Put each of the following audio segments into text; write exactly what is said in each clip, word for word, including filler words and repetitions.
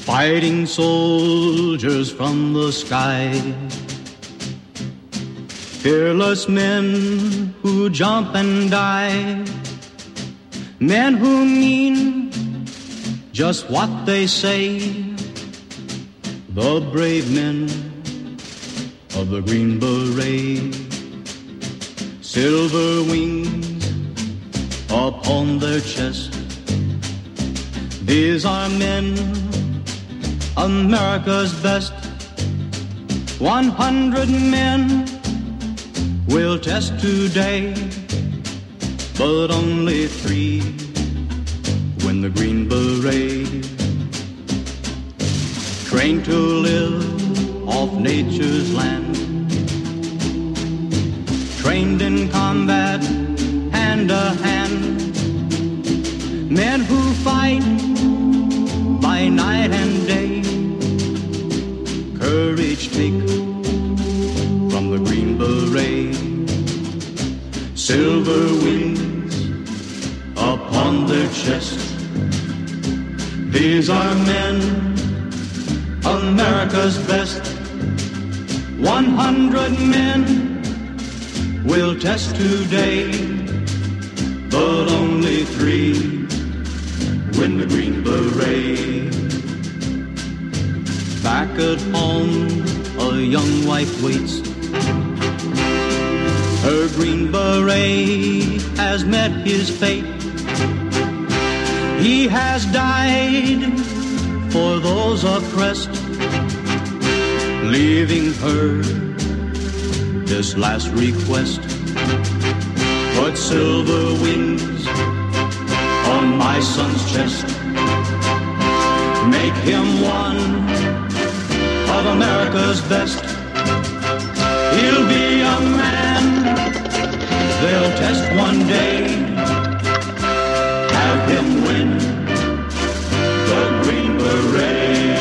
fighting soldiers from the sky, fearless men who jump and die, men who mean just what they say, the brave men of the Green Beret, silver wings upon their chest. These are men, America's best. One hundred men will test today, but only three win the Green Beret. Trained to live off nature's land, trained in combat hand to hand, men who fight by night and day, courage take from the Green Beret, silver wings upon their chest. These are men, America's best. One hundred men will test today, but only three win the Green Beret. Back at home, a young wife waits. Her Green Beret has met his fate. He has died for those oppressed, leaving her this last request. Put silver wings on my son's chest. Make him one of America's best. He'll be a man they'll test one day. Have him win the Green Beret.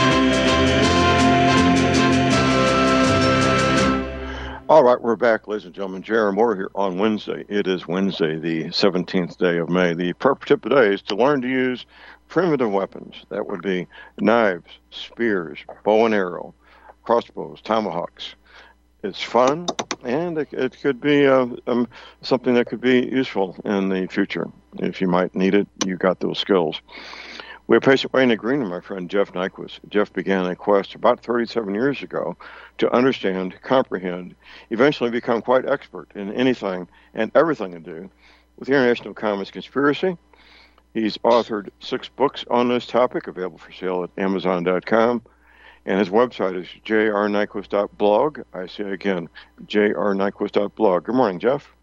All right, we're back, ladies and gentlemen. Jerry Moore here on Wednesday. It is Wednesday, the seventeenth day of May. The purpose of today is to learn to use primitive weapons. That would be knives, spears, bow and arrow, crossbows, tomahawks. It's fun, and it, it could be uh, um, something that could be useful in the future. If you might need it, you got those skills. We have patient Wayne Green and my friend Jeff Nyquist. Jeff began a quest about thirty-seven years ago to understand, comprehend, eventually become quite expert in anything and everything to do with the International Communist Conspiracy. He's authored six books on this topic, available for sale at amazon dot com. And his website is j r nyquist dot blog. I say again, j r nyquist dot blog. Good morning, Jeff.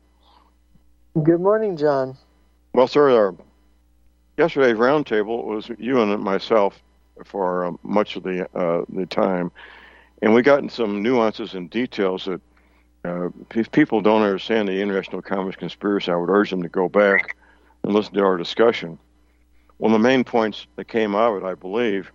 Good morning, John. Well, sir, our yesterday's roundtable was you and myself for uh, much of the uh, the time, and we got into some nuances and details that uh, if people don't understand the International Communist Conspiracy, I would urge them to go back and listen to our discussion. One of the main points that came out of it, I believe,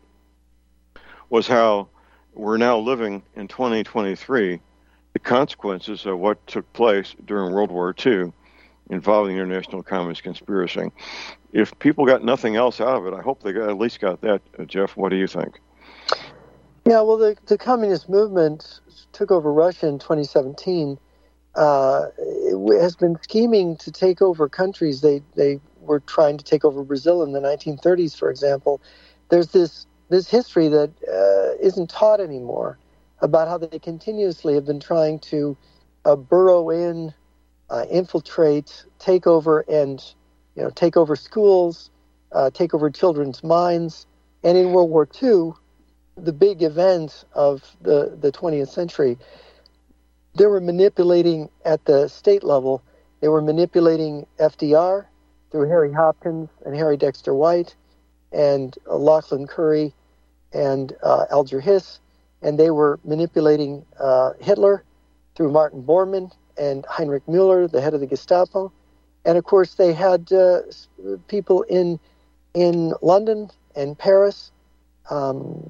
was how we're now living in twenty twenty-three, the consequences of what took place during World War Two involving the International Communist Conspiracy. If people got nothing else out of it, I hope they got, at least got that. Uh, Jeff, what do you think? Yeah, well, the, the communist movement took over Russia in twenty seventeen. Uh, it has been scheming to take over countries. They they were trying to take over Brazil in the nineteen thirties, for example. There's this this history that uh, isn't taught anymore about how they continuously have been trying to uh, burrow in, uh, infiltrate, take over, and you know take over schools, uh, take over children's minds. And in World War Two, the big event of the, the twentieth century, they were manipulating at the state level. They were manipulating F D R through Harry Hopkins and Harry Dexter White and uh, Lachlan Curry and uh, Alger Hiss, and they were manipulating uh, Hitler through Martin Bormann and Heinrich Müller, the head of the Gestapo. And of course, they had uh, people in in London and Paris um,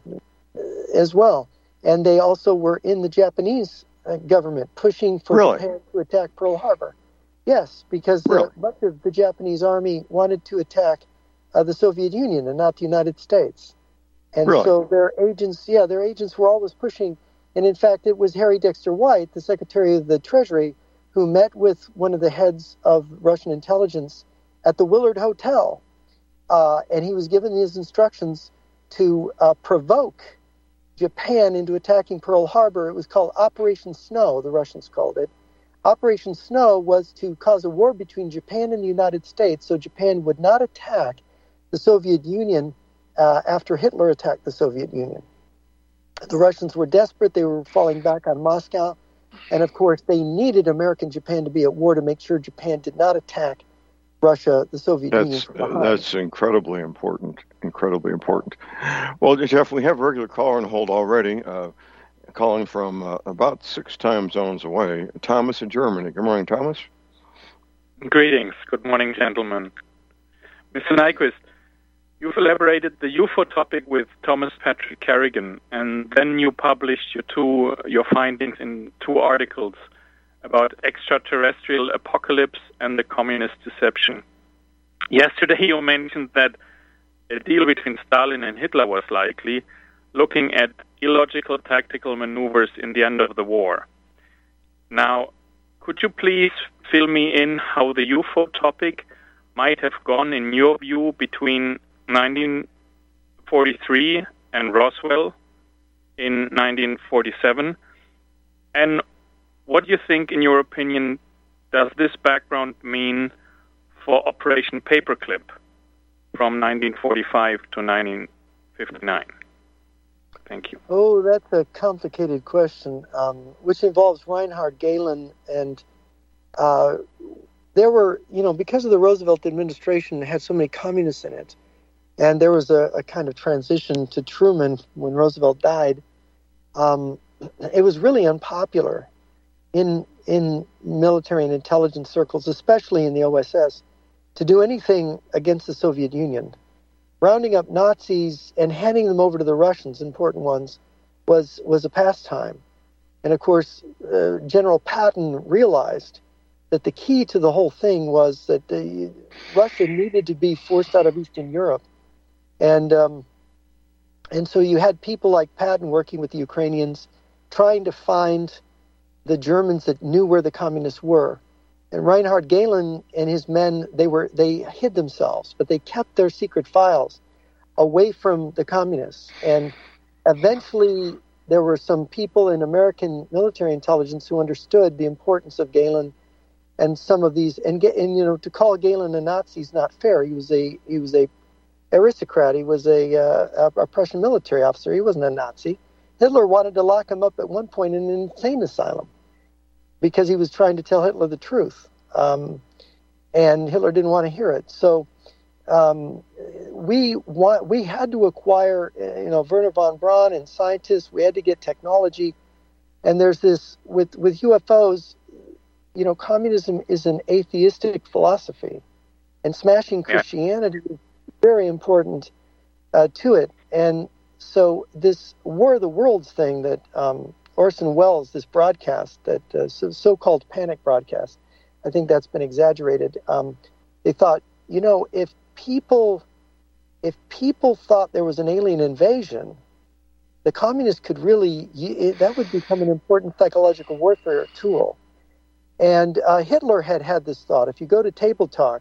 as well. And they also were in the Japanese uh, government pushing for really? Japan to attack Pearl Harbor. Yes, because really? uh, much of the Japanese army wanted to attack uh, the Soviet Union and not the United States. And really? so their agents, yeah, their agents were always pushing. And in fact, it was Harry Dexter White, the Secretary of the Treasury, who met with one of the heads of Russian intelligence at the Willard Hotel. Uh, and he was given these instructions to uh, provoke Japan into attacking Pearl Harbor. It was called Operation Snow, the Russians called it. Operation Snow was to cause a war between Japan and the United States so Japan would not attack the Soviet Union uh, after Hitler attacked the Soviet Union. The Russians were desperate. They were falling back on Moscow. And, of course, they needed American Japan to be at war to make sure Japan did not attack Russia, the Soviet that's, Union from behind. That's incredibly important, incredibly important. Well, Jeff, we have a regular caller on hold already, uh, calling from uh, about six time zones away. Thomas in Germany. Good morning, Thomas. Greetings. Good morning, gentlemen. Mister Nyquist, you've elaborated the U F O topic with Thomas Patrick Kerrigan, and then you published your two your findings in two articles about extraterrestrial apocalypse and the communist deception. Yesterday you mentioned that a deal between Stalin and Hitler was likely, looking at illogical tactical maneuvers in the end of the war. Now, could you please fill me in how the U F O topic might have gone, in your view, between nineteen forty-three and Roswell in nineteen forty-seven? And what do you think, in your opinion, does this background mean for Operation Paperclip from nineteen forty-five to nineteen fifty-nine? Thank you. Oh, that's a complicated question, um, which involves Reinhard Gehlen. And uh, there were, you know, because of the Roosevelt administration had so many communists in it, and there was a, a kind of transition to Truman when Roosevelt died, um, it was really unpopular in in military and intelligence circles, especially in the O S S, to do anything against the Soviet Union. Rounding up Nazis and handing them over to the Russians, important ones, was was a pastime. And of course, uh, General Patton realized that the key to the whole thing was that the, Russia needed to be forced out of Eastern Europe. And um, and so you had people like Patton working with the Ukrainians, trying to find the Germans that knew where the communists were. And Reinhard Gehlen and his men, they were they hid themselves, but they kept their secret files away from the communists. And eventually there were some people in American military intelligence who understood the importance of Gehlen and some of these, and, and you know, to call Gehlen a Nazi is not fair. He was a he was a aristocrat. He was a, uh, a Prussian military officer. He wasn't a Nazi. Hitler wanted to lock him up at one point in an insane asylum because he was trying to tell Hitler the truth. Um, and Hitler didn't want to hear it. So um, we want, we had to acquire, you know, Wernher von Braun and scientists. We had to get technology. And there's this, with, with U F Os, you know, communism is an atheistic philosophy. And smashing Christianity is very important uh, to it. And so this War of the Worlds thing that um, Orson Welles, this broadcast, that uh, so, so-called panic broadcast, I think that's been exaggerated. Um, they thought, you know, if people, if people thought there was an alien invasion, the communists could really, it, that would become an important psychological warfare tool. And uh, Hitler had had this thought. If you go to Table Talk,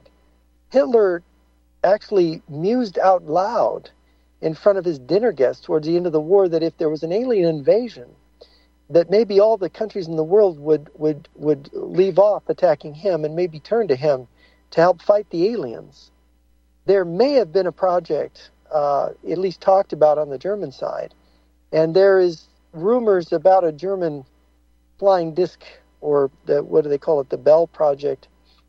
Hitler actually mused out loud in front of his dinner guests towards the end of the war that if there was an alien invasion, that maybe all the countries in the world would, would, would leave off attacking him and maybe turn to him to help fight the aliens. There may have been a project, uh, at least talked about on the German side, and there is rumors about a German flying disc, or the, what do they call it, the Bell Project,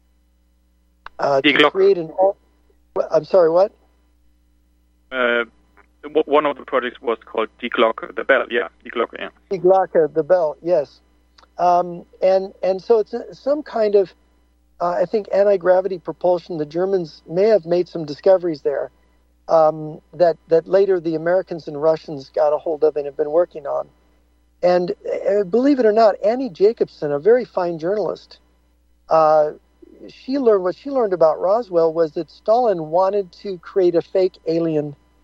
uh, to create an... I'm sorry, what? Uh, one of the projects was called Die Glocke, the bell, yeah, Die Glocke, yeah. Die Glocke, the bell, yes. Um, and and so it's some kind of, uh, I think, anti-gravity propulsion. The Germans may have made some discoveries there um, that, that later the Americans and Russians got a hold of and have been working on. And uh, believe it or not, Annie Jacobson, a very fine journalist, uh, she learned what she learned about Roswell was that Stalin wanted to create a fake alien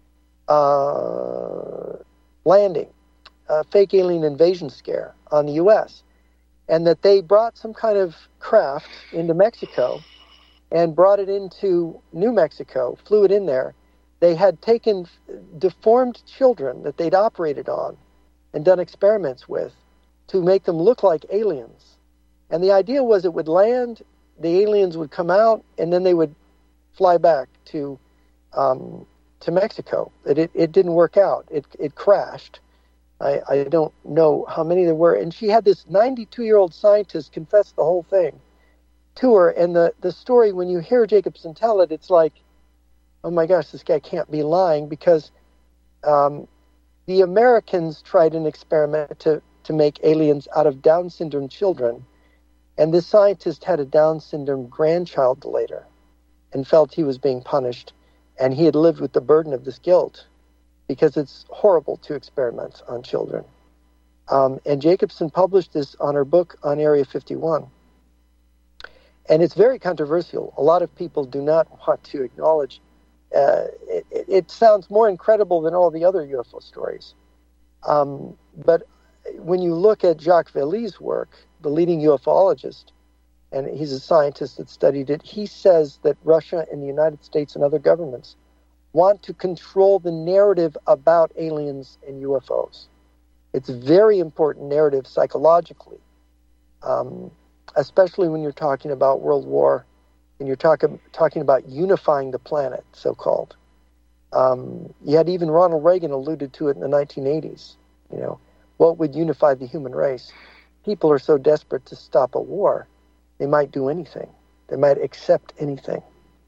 uh, landing, a fake alien invasion scare on the U S, and that they brought some kind of craft into Mexico and brought it into New Mexico, flew it in there. They had taken deformed children that they'd operated on and done experiments with to make them look like aliens. And the idea was it would land, the aliens would come out, and then they would fly back to um, to Mexico. It, it it didn't work out. It it crashed. I, I don't know how many there were. And she had this ninety-two-year-old scientist confess the whole thing to her. And the, the story, when you hear Jacobson tell it, it's like, oh my gosh, this guy can't be lying, because um, the Americans tried an experiment to, to make aliens out of Down syndrome children. And this scientist had a Down syndrome grandchild later and felt he was being punished. And he had lived with the burden of this guilt, because it's horrible to experiment on children. Um, and Jacobson published this on her book on Area fifty-one. And it's very controversial. A lot of people do not want to acknowledge. Uh, it, it sounds more incredible than all the other U F O stories. Um, but when you look at Jacques Vallée's work, the leading ufologist, and he's a scientist that studied it, he says that Russia and the United States and other governments want to control the narrative about aliens and U F Os. It's a very important narrative psychologically, um, especially when you're talking about World War and you're talking talking about unifying the planet, so-called. Um, you had even Ronald Reagan alluded to it in the nineteen eighties. You know, what would unify the human race? People are so desperate to stop a war, they might do anything. They might accept anything.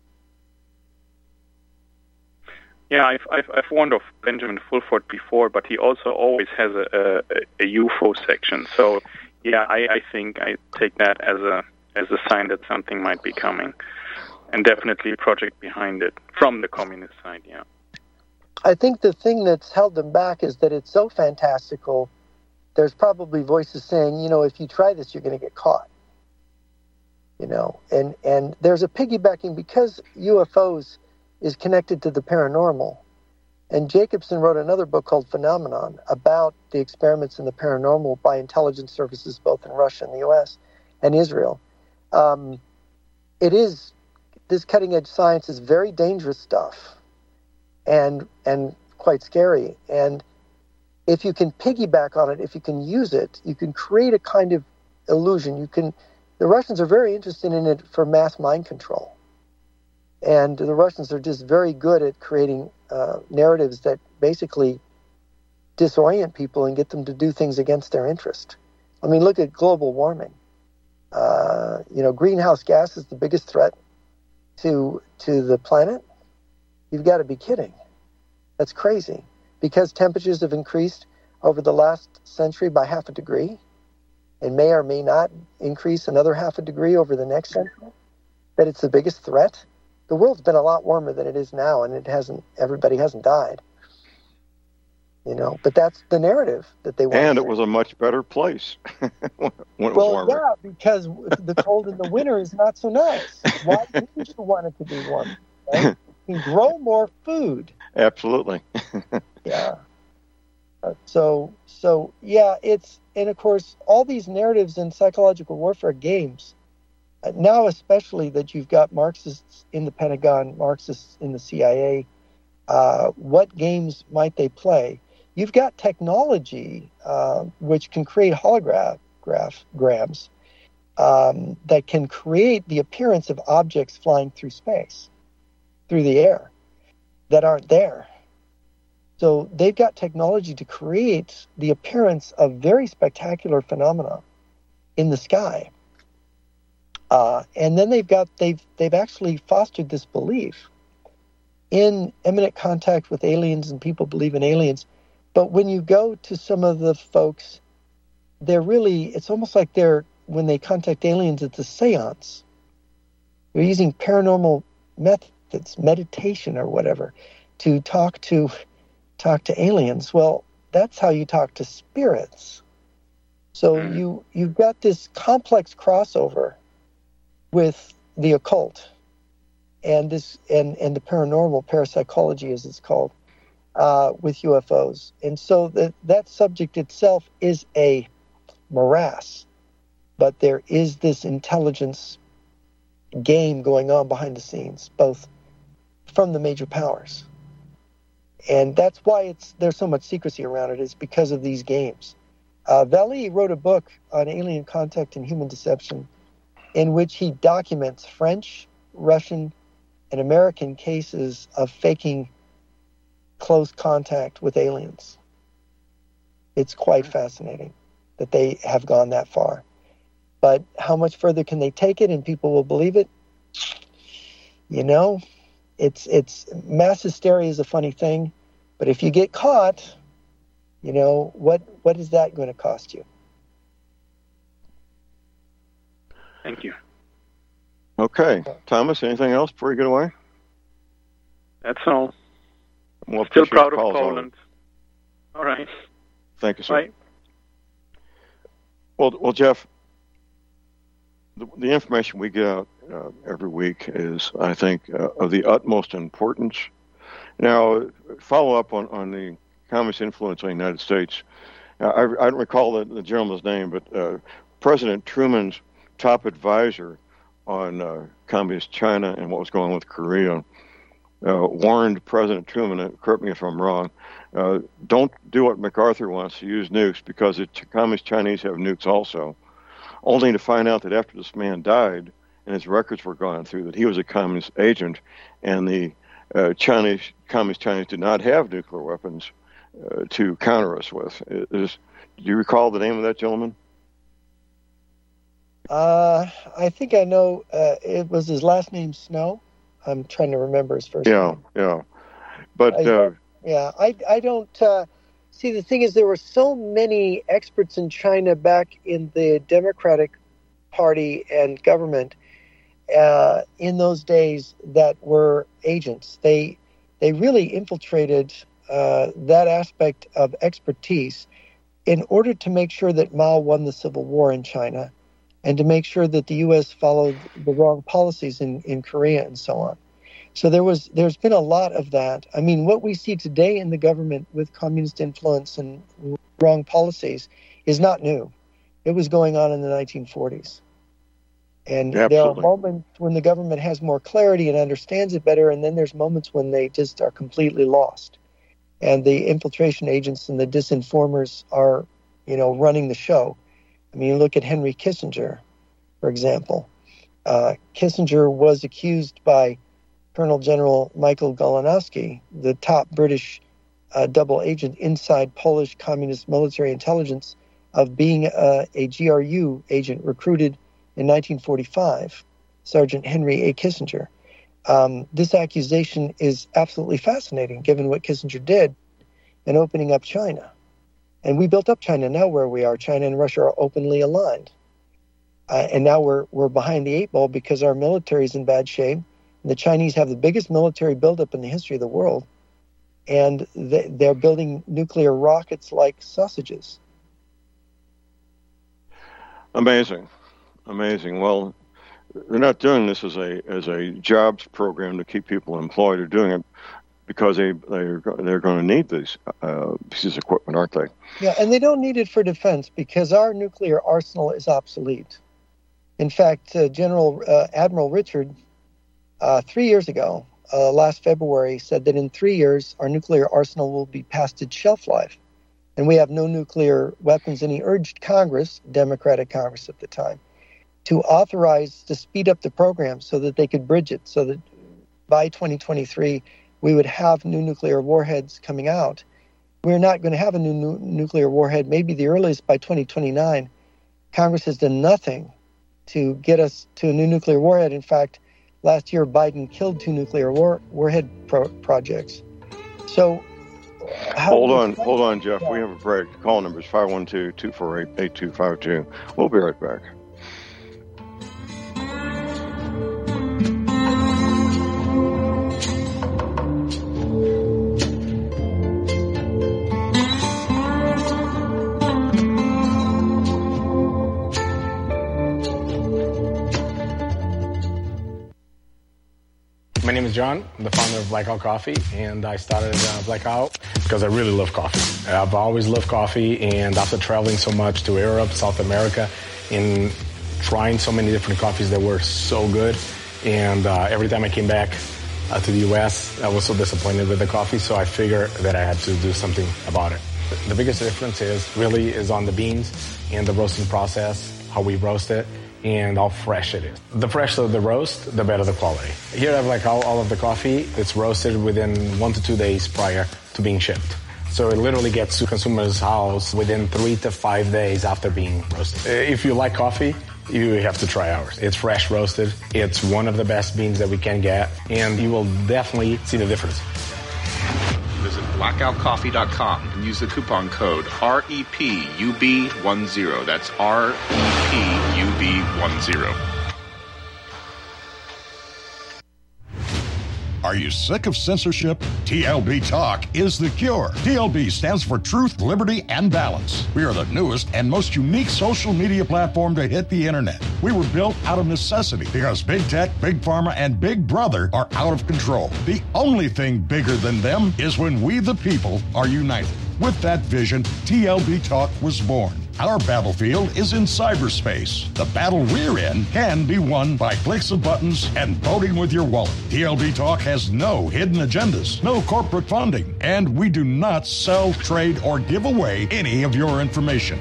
Yeah, I've, I've I've warned of Benjamin Fulford before, but he also always has a, a, a U F O section. So, yeah, I, I think I take that as a as a sign that something might be coming, and definitely a project behind it from the communist side. Yeah, I think the thing that's held them back is that it's so fantastical. There's probably voices saying, you know, if you try this, you're going to get caught. You know, and and there's a piggybacking because U F Os is connected to the paranormal. And Jacobson wrote another book called Phenomenon about the experiments in the paranormal by intelligence services both in Russia and the U S and Israel. Um, it is, this cutting-edge science is very dangerous stuff and and quite scary. And if you can piggyback on it, if you can use it, you can create a kind of illusion. You can, the Russians are very interested in it for mass mind control. And the Russians are just very good at creating uh, narratives that basically disorient people and get them to do things against their interest. I mean, look at global warming. Uh, you know, greenhouse gas is the biggest threat to to the planet. You've got to be kidding. That's crazy. Because temperatures have increased over the last century by half a degree and may or may not increase another half a degree over the next century, that it's the biggest threat. The world's been a lot warmer than it is now, and it hasn't. Everybody hasn't died, you know. But that's the narrative that they want. And it was a much better place when it was well, warmer. yeah, because the cold in the winter is not so nice. Why wouldn't you want it to be warm? Right? You can grow more food. Absolutely. Yeah. Uh, so, so yeah, it's and of course all these narratives in psychological warfare games. Uh, now, especially that you've got Marxists in the Pentagon, Marxists in the C I A, uh, what games might they play? You've got technology uh, which can create holograms um, that can create the appearance of objects flying through space, through the air, that aren't there. So they've got technology to create the appearance of very spectacular phenomena in the sky. Uh, and then they've got they've they've actually fostered this belief in imminent contact with aliens, and people believe in aliens. But when you go to some of the folks, they're really it's almost like they're when they contact aliens, it's a seance. They're using paranormal methods, meditation or whatever, to talk to talk to aliens. Well, that's how you talk to spirits. So mm. you you've got this complex crossover with the occult and this and, and the paranormal, parapsychology as it's called. uh, with U F Os. And so that that subject itself is a morass. But there is this intelligence game going on behind the scenes, both from the major powers. And that's why it's there's so much secrecy around it, is because of these games. Uh, Vallée wrote a book on alien contact and human deception in which he documents French, Russian, and American cases of faking close contact with aliens. It's quite fascinating that they have gone that far. But how much further can they take it and people will believe it? You know, it's it's mass hysteria is a funny thing, but if you get caught, you know, what what is that going to cost you? Thank you. Okay. Thomas, anything else before you get away? That's all. Well, Still proud of calls on it. Poland. All right. Thank you, sir. Bye. Well, well, Jeff, the, the information we get out uh, every week is, I think, uh, of the utmost importance. Now, follow up on, on the communist influence on the United States. Uh, I, I don't recall the, the gentleman's name, but uh, President Truman's top advisor on uh, communist China and what was going on with Korea uh, warned President Truman, uh, correct me if I'm wrong, uh, don't do what MacArthur wants, to use nukes, because the communist Chinese have nukes also, only to find out that after this man died and his records were gone through, that he was a communist agent, and the uh, Chinese communist Chinese did not have nuclear weapons uh, to counter us with. Is, do you recall the name of that gentleman? Uh, I think I know. Uh, it was his last name Snow. I'm trying to remember his first yeah, name. Yeah, yeah. But I, uh, yeah, I I don't uh, see. The thing is, there were so many experts in China back in the Democratic Party and government uh, in those days that were agents. They they really infiltrated uh, that aspect of expertise in order to make sure that Mao won the civil war in China, and to make sure that the U S followed the wrong policies in, in Korea and so on. So there was, there's been a lot of that. I mean, what we see today in the government with communist influence and wrong policies is not new. It was going on in the nineteen forties. And Absolutely. There are moments when the government has more clarity and understands it better, and then there's moments when they just are completely lost. And the infiltration agents and the disinformers are, you know, running the show. I mean, you look at Henry Kissinger, for example. Uh, Kissinger was accused by Colonel General Michael Golanowski, the top British uh, double agent inside Polish communist military intelligence, of being uh, a G R U agent recruited in nineteen forty-five, Sergeant Henry A. Kissinger. Um, this accusation is absolutely fascinating, given what Kissinger did in opening up China. And we built up China. Now where we are, China and Russia are openly aligned. Uh, and now we're we're behind the eight ball because our military is in bad shape. And the Chinese have the biggest military buildup in the history of the world. And they, they're building nuclear rockets like sausages. Amazing. Amazing. Well, they're not doing this as a as a jobs program to keep people employed. They're doing it because they, they're, they're going to need these uh, pieces of equipment, aren't they? Yeah, and they don't need it for defense because our nuclear arsenal is obsolete. In fact, uh, General uh, Admiral Richard, uh, three years ago, uh, last February, said that in three years, our nuclear arsenal will be past its shelf life, and we have no nuclear weapons. And he urged Congress, Democratic Congress at the time, to authorize, to speed up the program so that they could bridge it, so that by twenty twenty-three, we would have new nuclear warheads coming out. We're not going to have a new nu- nuclear warhead, maybe the earliest by twenty twenty-nine. Congress has done nothing to get us to a new nuclear warhead. In fact, last year, Biden killed two nuclear war- warhead pro- projects. So, how hold on, hold on, Jeff. We have a break. The call number is five one two, two four eight, eight two five two. We'll be right back. My name is John. I'm the founder of Blackout Coffee, and I started uh, Blackout because I really love coffee. I've always loved coffee, and after traveling so much to Europe, South America, and trying so many different coffees that were so good, and uh, every time I came back uh, to the U S, I was so disappointed with the coffee, so I figured that I had to do something about it. The biggest difference is really is on the beans and the roasting process, how we roast it, and how fresh it is. The fresher the roast, the better the quality. Here I have like all, all of the coffee. It's roasted within one to two days prior to being shipped. So it literally gets to consumers' house within three to five days after being roasted. If you like coffee, you have to try ours. It's fresh roasted. It's one of the best beans that we can get, and you will definitely see the difference. Visit blackout coffee dot com and use the coupon code R E P U B ten. That's R E P U B ten. Are you sick of censorship? T L B Talk is the cure. T L B stands for Truth, Liberty, and Balance. We are the newest and most unique social media platform to hit the internet. We were built out of necessity because Big Tech, Big Pharma, and Big Brother are out of control. The only thing bigger than them is when we the people are united. With that vision, T L B Talk was born. Our battlefield is in cyberspace. The battle we're in can be won by clicks of buttons and voting with your wallet. T L B Talk has no hidden agendas, no corporate funding, and we do not sell, trade, or give away any of your information.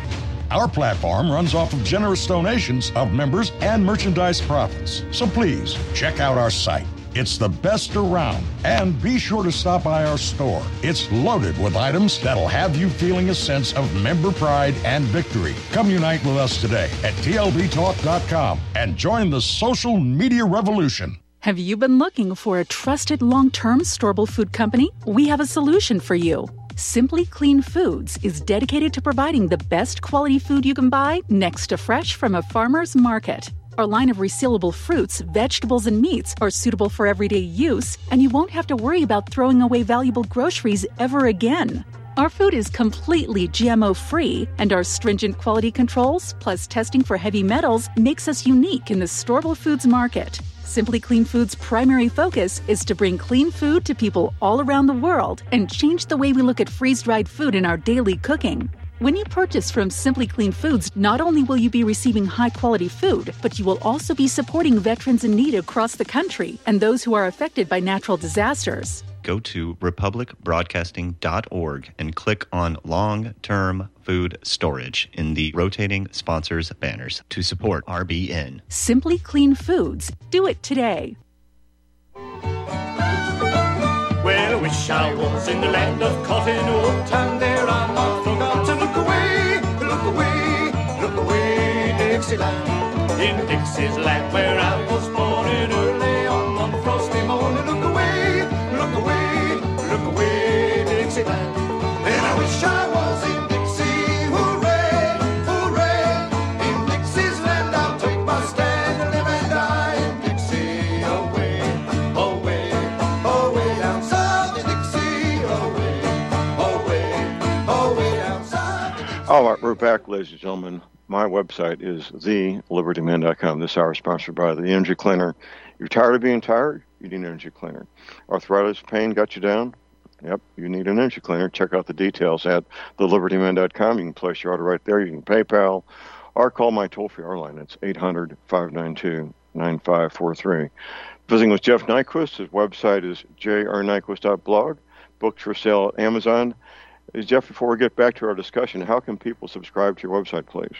Our platform runs off of generous donations of members and merchandise profits. So please, check out our site. It's the best around. And be sure to stop by our store. It's loaded with items that'll have you feeling a sense of member pride and victory. Come unite with us today at T L B talk dot com and join the social media revolution. Have you been looking for a trusted long-term storable food company? We have a solution for you. Simply Clean Foods is dedicated to providing the best quality food you can buy next to fresh from a farmer's market. Our line of resealable fruits, vegetables, and meats are suitable for everyday use, and you won't have to worry about throwing away valuable groceries ever again. Our food is completely G M O-free, and our stringent quality controls, plus testing for heavy metals, makes us unique in the storable foods market. Simply Clean Foods' primary focus is to bring clean food to people all around the world and change the way we look at freeze-dried food in our daily cooking. When you purchase from Simply Clean Foods, not only will you be receiving high-quality food, but you will also be supporting veterans in need across the country and those who are affected by natural disasters. Go to republic broadcasting dot org and click on Long-Term Food Storage in the rotating sponsors banners to support R B N. Simply Clean Foods. Do it today. Well, I wish I was in the land of cotton wool, and there I'm not forgotten. Look away, look away, look away, Dixieland. In Dixie's land where I was born in early on one frosty morning. Look away, look away, look away, Dixieland. And I wish I was in Dixie, hooray, hooray. In Dixie's land I'll take my stand and live and die in Dixie. Away, away, away down south in Dixie. Away, away, away down south in Dixie. All right, we're back, ladies and gentlemen. My website is the liberty man dot com. This hour is sponsored by the Energy Cleaner. You're tired of being tired? You need an Energy Cleaner. Arthritis, pain got you down? Yep, you need an Energy Cleaner. Check out the details at the liberty man dot com. You can place your order right there. You can PayPal or call my toll-free hour line. It's eight hundred, five nine two, nine five four three. Visiting with Jeff Nyquist. His website is j r nyquist dot blog. Books for sale at Amazon. Uh, Jeff, before we get back to our discussion, how can people subscribe to your website, please?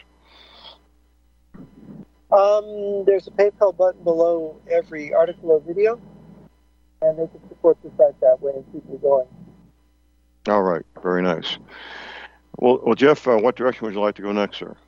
Um, there's a PayPal button below every article or video, and they can support the site that way and keep me going. All right, very nice. Well, well Jeff, uh, what direction would you like to go next, sir?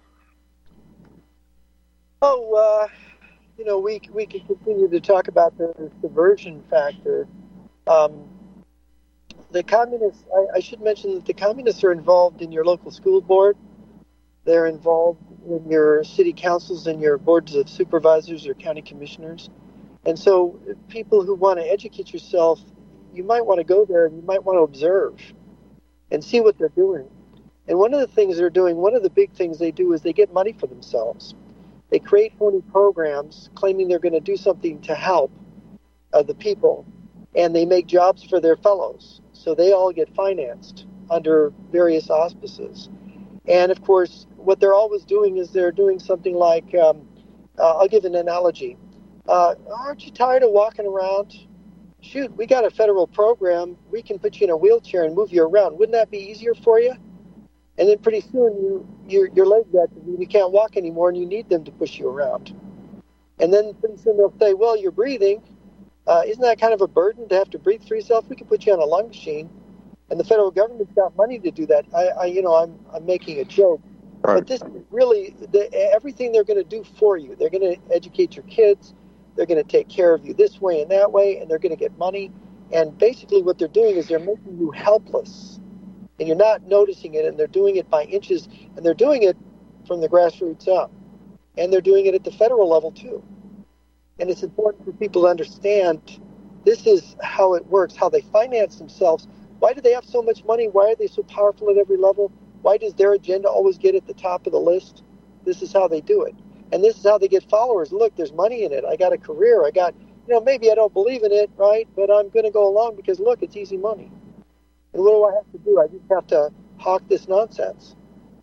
Oh, uh, you know, we we can continue to talk about the subversion factor. Um, the communists, I, I should mention that the communists are involved in your local school board. They're involved in your city councils and your boards of supervisors or county commissioners. And so people who want to educate yourself, you might want to go there and you might want to observe and see what they're doing. And one of the things they're doing, one of the big things they do is they get money for themselves. They create phony programs claiming they're going to do something to help. of the people, and they make jobs for their fellows. So they all get financed under various auspices. And of course, what they're always doing is they're doing something like, um, uh, I'll give an analogy. Uh, aren't you tired of walking around? Shoot, we got a federal program. We can put you in a wheelchair and move you around. Wouldn't that be easier for you? And then pretty soon you, your, your leg gets, you can't walk anymore and you need them to push you around. And then pretty soon they'll say, well, you're breathing. Uh, isn't that kind of a burden to have to breathe for yourself? We can put you on a lung machine. And the federal government's got money to do that. I, I you know, I'm, I'm making a joke. Right. But this is really the, everything they're going to do for you. They're going to educate your kids. They're going to take care of you this way and that way, and they're going to get money. And basically what they're doing is they're making you helpless. And you're not noticing it, and they're doing it by inches, and they're doing it from the grassroots up. And they're doing it at the federal level, too. And it's important for people to understand this is how it works, how they finance themselves. Why do they have so much money? Why are they so powerful at every level? Why does their agenda always get at the top of the list? This is how they do it. And this is how they get followers. Look, there's money in it. I got a career. I got, you know, maybe I don't believe in it, right? But I'm going to go along because, look, it's easy money. And what do I have to do? I just have to hawk this nonsense.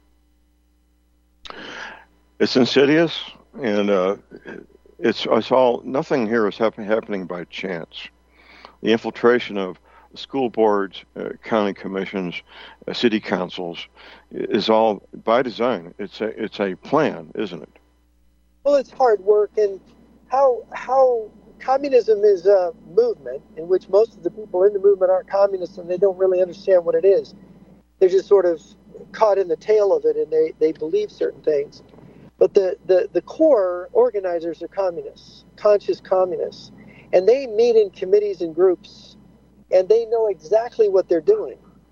It's insidious, and uh, it's, it's all, nothing here is happen, happening by chance. The infiltration of school boards, uh, county commissions, uh, city councils is all by design. It's a, it's a plan, isn't it? Well, it's hard work, and how how communism is a movement in which most of the people in the movement aren't communists and they don't really understand what it is. They're just sort of caught in the tail of it, and they, they believe certain things. But the, the, the core organizers are communists, conscious communists, and they meet in committees and groups, and they know exactly what they're doing.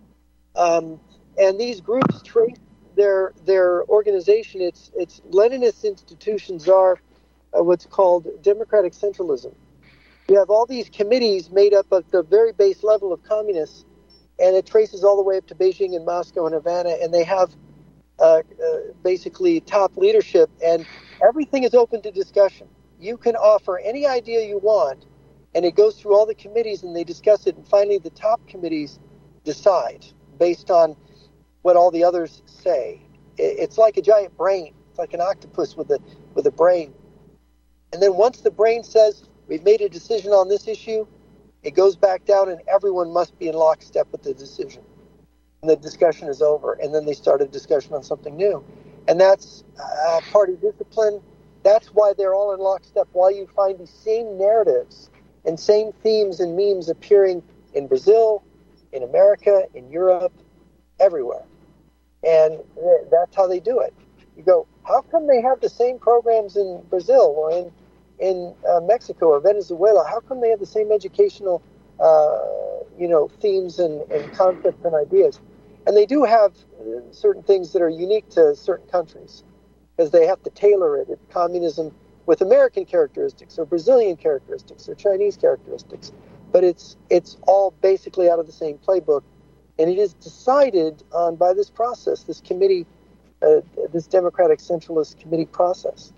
Um, and these groups trace their their organization. It's it's Leninist institutions are uh, what's called democratic centralism. You have all these committees made up of the very base level of communists, and it traces all the way up to Beijing and Moscow and Havana, and they have uh, uh, basically top leadership, and everything is open to discussion. You can offer any idea you want, and it goes through all the committees, and they discuss it, and finally the top committees decide based on what all the others say. It's like a giant brain. It's like an octopus with a with a brain. And then once the brain says, we've made a decision on this issue, it goes back down and everyone must be in lockstep with the decision. And the discussion is over. And then they start a discussion on something new. And that's uh, party discipline. That's why they're all in lockstep. Why you find these same narratives and same themes and memes appearing in Brazil, in America, in Europe, everywhere. And that's how they do it. You go, how come they have the same programs in Brazil or in in uh, Mexico or Venezuela? How come they have the same educational, uh, you know, themes and, and concepts and ideas? And they do have certain things that are unique to certain countries because they have to tailor it. It's communism with American characteristics or Brazilian characteristics or Chinese characteristics. But it's it's all basically out of the same playbook. And it is decided on by this process, this committee, uh, this Democratic Centralist Committee process.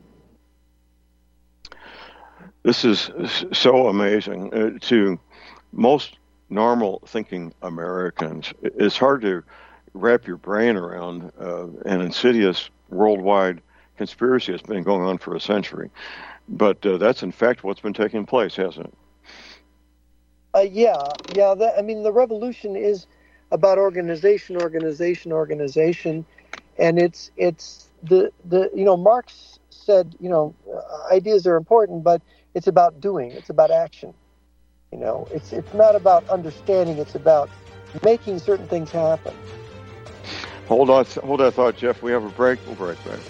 This is so amazing. Uh, to most normal thinking Americans, it's hard to wrap your brain around uh, an insidious worldwide conspiracy that's been going on for a century. But uh, that's in fact what's been taking place, hasn't it? Uh, yeah, yeah. That, I mean, the revolution is about organization, organization, organization, and it's it's the the you know Marx said you know ideas are important, but it's about doing, it's about action. You know, it's it's not about understanding, it's about making certain things happen. Hold on, hold that thought, Jeff. We have a break. We'll be right back.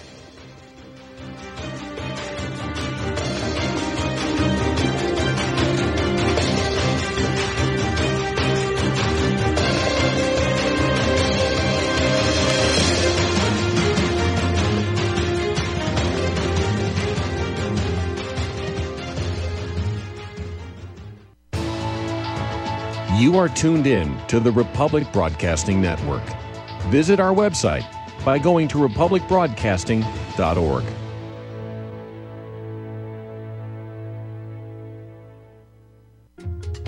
You are tuned in to the Republic Broadcasting Network. Visit our website by going to republic broadcasting dot org.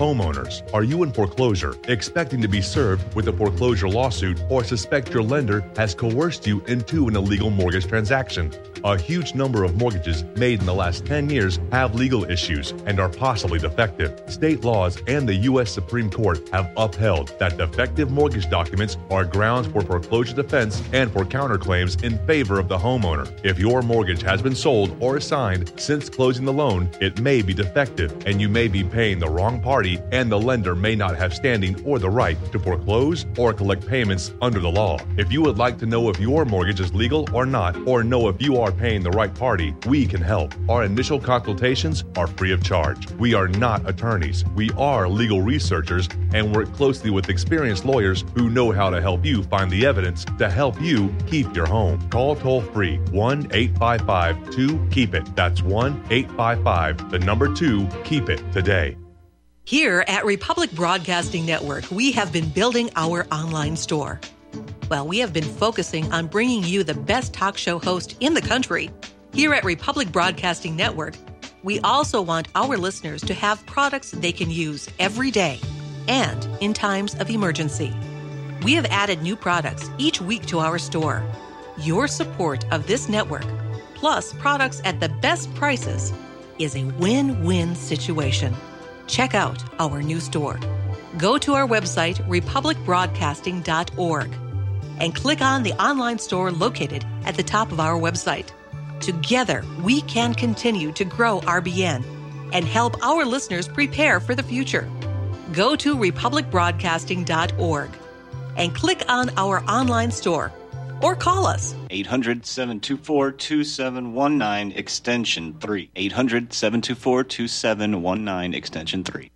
Homeowners, are you in foreclosure, expecting to be served with a foreclosure lawsuit, or suspect your lender has coerced you into an illegal mortgage transaction? A huge number of mortgages made in the last ten years have legal issues and are possibly defective. State laws and the U S Supreme Court have upheld that defective mortgage documents are grounds for foreclosure defense and for counterclaims in favor of the homeowner. If your mortgage has been sold or assigned since closing the loan, it may be defective and you may be paying the wrong party, and the lender may not have standing or the right to foreclose or collect payments under the law. If you would like to know if your mortgage is legal or not, or know if you are paying the right party, we can help. Our initial consultations are free of charge. We are not attorneys. We are legal researchers and work closely with experienced lawyers who know how to help you find the evidence to help you keep your home. Call toll free one eight five five two keep it. That's one eight five five, the number two, keep it today. Here at Republic Broadcasting Network, we have been building our online store. Well, we have been focusing on bringing you the best talk show host in the country. Here at Republic Broadcasting Network, we also want our listeners to have products they can use every day and in times of emergency. We have added new products each week to our store. Your support of this network, plus products at the best prices, is a win-win situation. Check out our new store. Go to our website, republic broadcasting dot org, and click on the online store located at the top of our website. Together, we can continue to grow R B N and help our listeners prepare for the future. Go to republic broadcasting dot org and click on our online store or call us. eight hundred, seven two four, two seven one nine, extension three. eight hundred, seven two four, two seven one nine, extension three.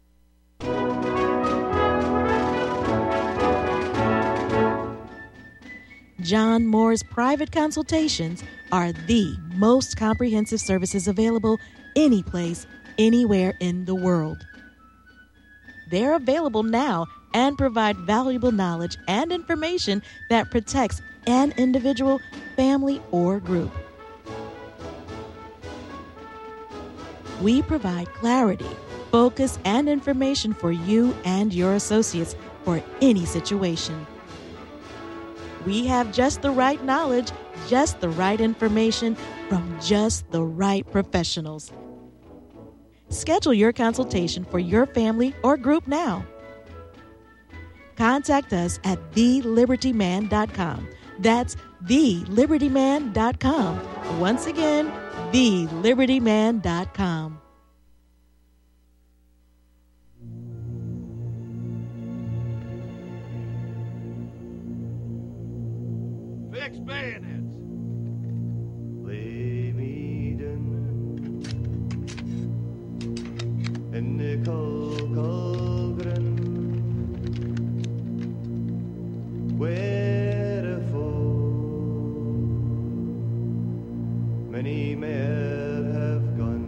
John Moore's private consultations are the most comprehensive services available any place, anywhere in the world. They're available now and provide valuable knowledge and information that protects an individual, family, or group. We provide clarity, focus, and information for you and your associates for any situation. We have just the right knowledge, just the right information from just the right professionals. Schedule your consultation for your family or group now. Contact us at the liberty man dot com. That's the liberty man dot com. Once again, the liberty man dot com. Fix bayonets. Lay me down in the cold, cold grin, where the foe many men have gone.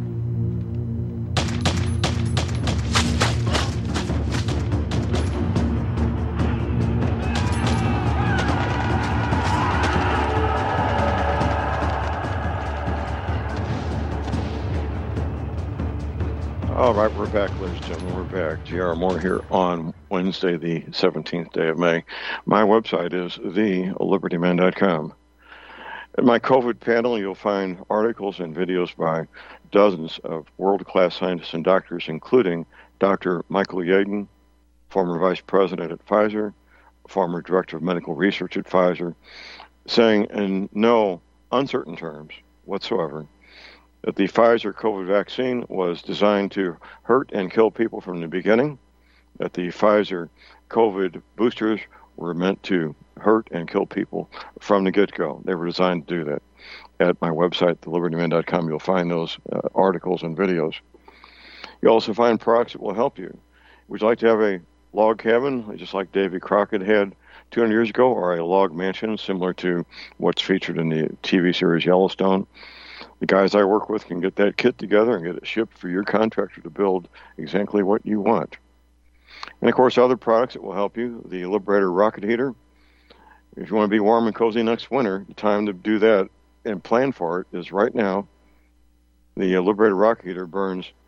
All right, we're back, ladies and gentlemen. We're back. J R Moore here on Wednesday, the seventeenth day of May. My website is the liberty man dot com. At my COVID panel, you'll find articles and videos by dozens of world-class scientists and doctors, including Doctor Michael Yeadon, former vice president at Pfizer, former director of medical research at Pfizer, saying in no uncertain terms whatsoever that the Pfizer COVID vaccine was designed to hurt and kill people from the beginning, that the Pfizer COVID boosters were meant to hurt and kill people from the get-go. They were designed to do that. At my website, the liberty man dot com, you'll find those uh, articles and videos. You'll also find products that will help you. Would you like to have a log cabin, just like Davy Crockett had two hundred years ago, or a log mansion, similar to what's featured in the T V series Yellowstone? The guys I work with can get that kit together and get it shipped for your contractor to build exactly what you want. And, of course, other products that will help you. The Liberator rocket heater. If you want to be warm and cozy next winter, the time to do that and plan for it is right now. The Liberator rocket heater burns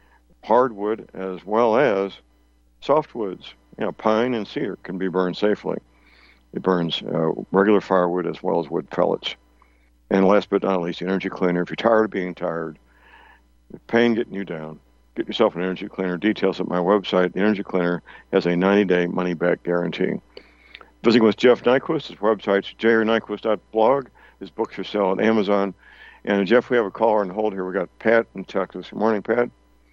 hardwood as well as softwoods. You know, pine and cedar can be burned safely. It burns uh, regular firewood as well as wood pellets. And last but not least, the energy cleaner. If you're tired of being tired, pain getting you down, get yourself an energy cleaner. Details at my website. The energy cleaner has a ninety-day money-back guarantee. Visiting with Jeff Nyquist, his website's j r nyquist dot blog. His books are sell on Amazon. And Jeff, we have a caller on hold here. We got Pat in Texas. Good morning, Pat.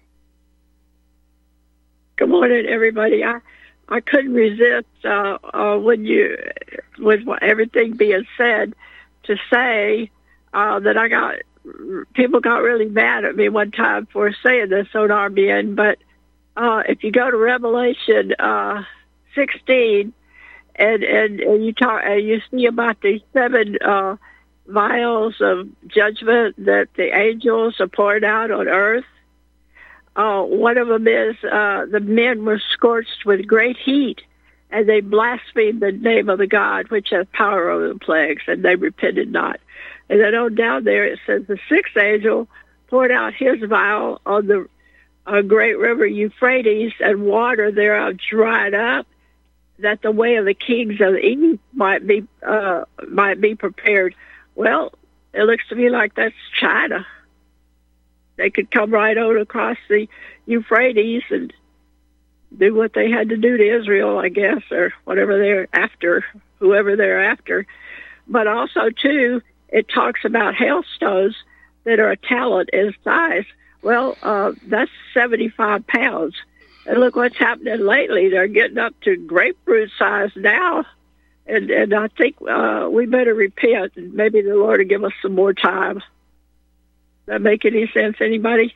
Good morning, everybody. I I couldn't resist uh, uh, when you, with everything being said, to say uh, that I got people got really mad at me one time for saying this on R B N. But uh, if you go to Revelation uh, sixteen and, and and you talk and you see about the seven uh, vials of judgment that the angels are poured out on earth. Uh, one of them is uh, the men were scorched with great heat, and they blasphemed the name of the God which has power over the plagues, and they repented not. And then on down there it says the sixth angel poured out his vial on the uh, great river Euphrates, and water thereof dried up, that the way of the kings of Eve might be uh, might be prepared. Well, it looks to me like that's China. They could come right on across the Euphrates and do what they had to do to Israel, I guess, or whatever they're after, whoever they're after. But also, too, it talks about hailstones that are a talent in size. Well, uh, that's seventy-five pounds. And look what's happening lately. They're getting up to grapefruit size now. And, and I think uh, we better repent, and maybe the Lord will give us some more time. Does that make any sense, anybody?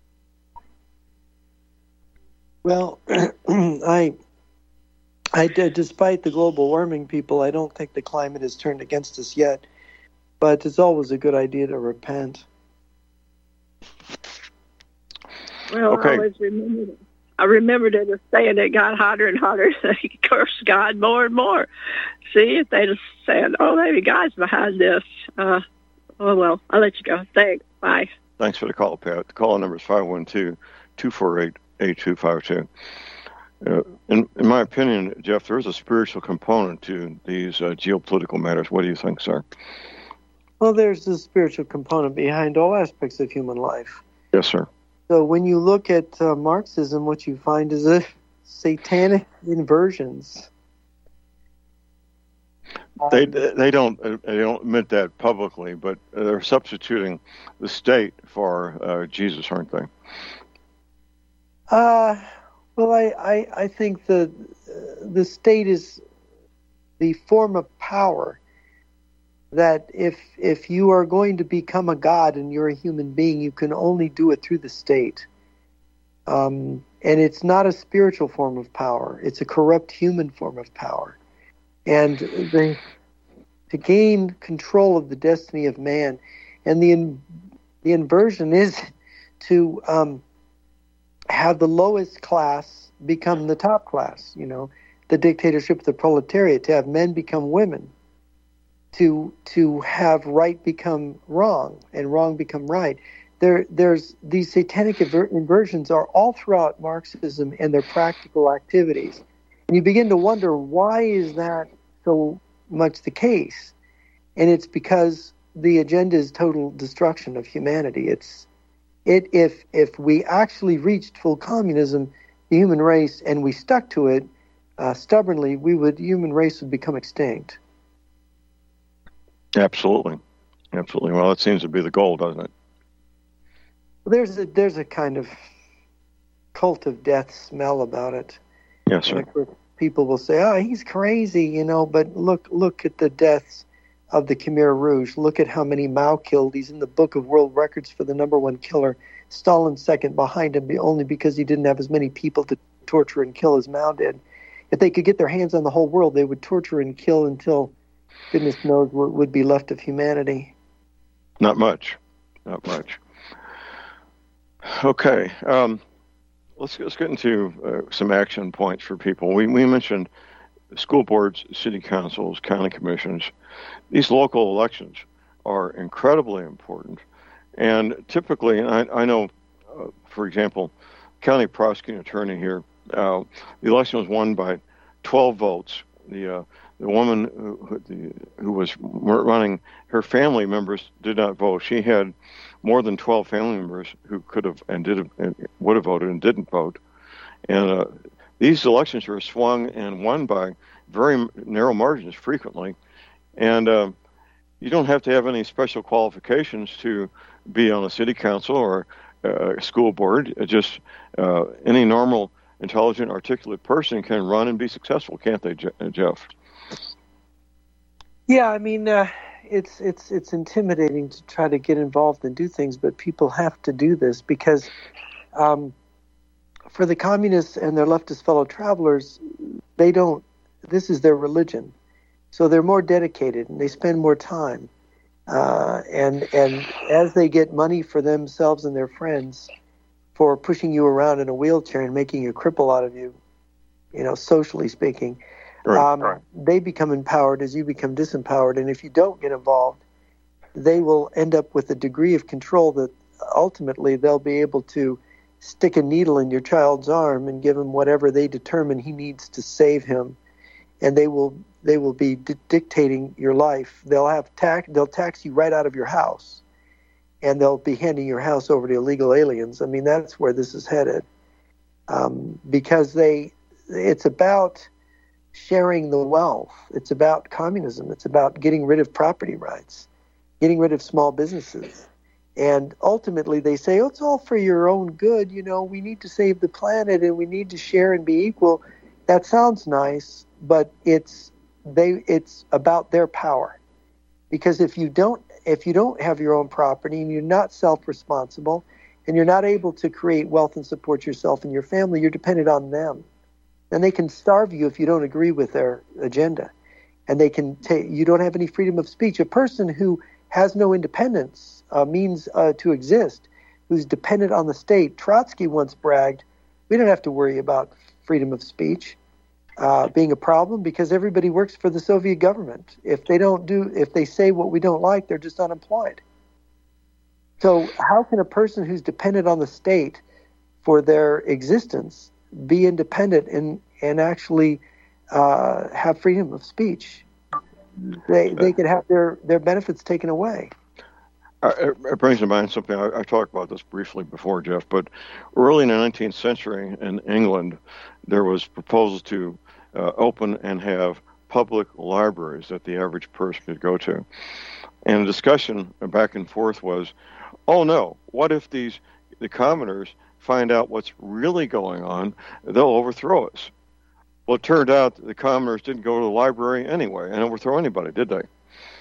Well, I, I, despite the global warming people, I don't think the climate has turned against us yet. But it's always a good idea to repent. Well, okay. I always remembered it. I remembered it as saying it got hotter and hotter. They cursed God more and more. See, if they just said, "Oh, maybe God's behind this." Uh, oh well, I'll let you go. Thanks. Bye. Thanks for the call, Pat. The call number is five one two, two four eight, eight two five two. Uh, in, in my opinion, Jeff, there is a spiritual component to these uh, geopolitical matters. What do you think, sir? Well, there's the spiritual component behind all aspects of human life. Yes, sir. So when you look at uh, Marxism, what you find is a satanic inversions. They they don't they don't admit that publicly, but they're substituting the state for uh, Jesus, aren't they? Uh, well, I, I, I think the the state is the form of power that if if you are going to become a god and you're a human being, you can only do it through the state. Um, and it's not a spiritual form of power; it's a corrupt human form of power. And the, to gain control of the destiny of man, and the in, the inversion is to um, have the lowest class become the top class. You know, the dictatorship of the proletariat, to have men become women, to to have right become wrong and wrong become right. There, there's these satanic inver- inversions are all throughout Marxism and their practical activities. And you begin to wonder, why is that so much the case? And it's because the agenda is total destruction of humanity. It's it if if we actually reached full communism, the human race, and we stuck to it uh, stubbornly, we would human race would become extinct. Absolutely, absolutely. Well, it seems to be the goal, doesn't it? Well, there's a there's a kind of cult of death smell about it. Yes, sir. Like, people will say, "Oh, he's crazy," you know. But look, look at the deaths of the Khmer Rouge. Look at how many Mao killed. He's in the book of world records for the number one killer. Stalin's second behind him, only because he didn't have as many people to torture and kill as Mao did. If they could get their hands on the whole world, they would torture and kill until goodness knows what would be left of humanity. Not much. Not much. Okay. Um, let's, let's get into uh, some action points for people. We, we mentioned school boards, city councils, county commissions. These local elections are incredibly important. And typically, I, I know, uh, for example, county prosecuting attorney here. Uh, the election was won by twelve votes. The uh, the woman who, the, who was running, her family members did not vote. She had more than twelve family members who could have and did have, and would have voted and didn't vote. And uh, these elections were swung and won by very narrow margins frequently. And uh, you don't have to have any special qualifications to be on a city council or uh, a school board. It just uh, any normal, intelligent, articulate person can run and be successful, can't they, Jeff? Yeah, I mean, uh, it's it's it's intimidating to try to get involved and do things, but people have to do this because um, for the communists and their leftist fellow travelers, they don't. This is their religion, so they're more dedicated and they spend more time. Uh, and and as they get money for themselves and their friends for pushing you around in a wheelchair and making a cripple out of you, you know, socially speaking. Right, um, right. They become empowered as you become disempowered, and if you don't get involved, they will end up with a degree of control that ultimately they'll be able to stick a needle in your child's arm and give him whatever they determine he needs to save him, and they will they will be di- dictating your life. They'll have tax they'll tax you right out of your house, and they'll be handing your house over to illegal aliens. I mean, that's where this is headed, um, because they it's about sharing the wealth. It's about communism. It's about getting rid of property rights, getting rid of small businesses. And ultimately they say, oh, it's all for your own good. You know, we need to save the planet and we need to share and be equal. That sounds nice, but it's they it's about their power. Because if you don't if you don't have your own property and you're not self-responsible and you're not able to create wealth and support yourself and your family, you're dependent on them. And they can starve you if you don't agree with their agenda. And they can take, you don't have any freedom of speech. A person who has no independence, uh, means uh, to exist, who's dependent on the state. Trotsky once bragged, we don't have to worry about freedom of speech uh, being a problem because everybody works for the Soviet government. If they don't do, if they say what we don't like, they're just unemployed. So how can a person who's dependent on the state for their existence be independent and, and actually uh, have freedom of speech? They they could have their, their benefits taken away. Uh, it brings to mind something, I, I talked about this briefly before, Jeff, but early in the nineteenth century in England, there was proposals to uh, open and have public libraries that the average person could go to. And the discussion back and forth was, oh no, what if these the commoners find out what's really going on, they'll overthrow us. Well, it turned out that the commoners didn't go to the library anyway and overthrow anybody, did they?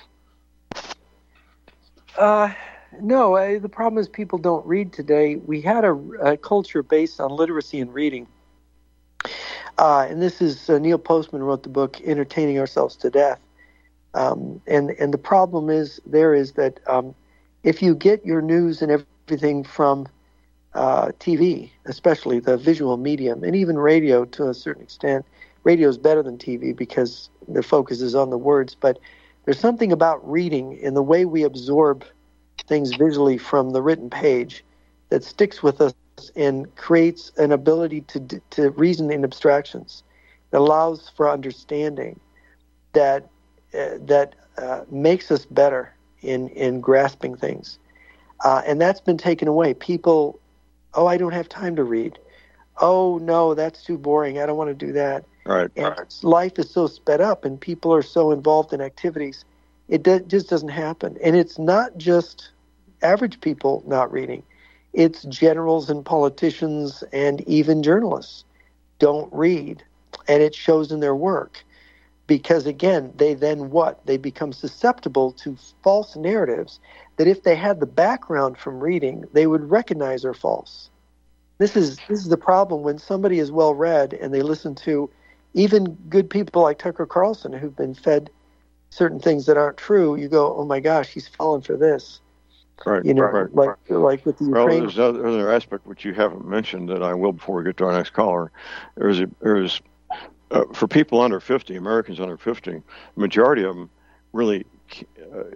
Uh, no, I, the problem is people don't read today. We had a, a culture based on literacy and reading. Uh, and this is, uh, Neil Postman wrote the book, Entertaining Ourselves to Death. Um, and, and the problem is there is that um, if you get your news and everything from Uh, T V, especially the visual medium, and even radio to a certain extent. Radio is better than T V because the focus is on the words, but there's something about reading in the way we absorb things visually from the written page that sticks with us and creates an ability to to reason in abstractions that allows for understanding that uh, that uh, makes us better in, in grasping things. Uh, and that's been taken away. People Oh, I don't have time to read. Oh, no, that's too boring. I don't want to do that. Right. And right. life is so sped up and people are so involved in activities. It do, just doesn't happen. And it's not just average people not reading. It's generals and politicians and even journalists don't read. And it shows in their work. Because, again, they then what? They become susceptible to false narratives that if they had the background from reading, they would recognize are false. This is this is the problem when somebody is well read and they listen to even good people like Tucker Carlson who've been fed certain things that aren't true. You go, oh my gosh, he's fallen for this. Right. You know, right, like right. like with the Ukraine. Well, there's another aspect which you haven't mentioned that I will before we get to our next caller. There's a there's uh, for people under fifty, Americans under fifty, the majority of them really uh,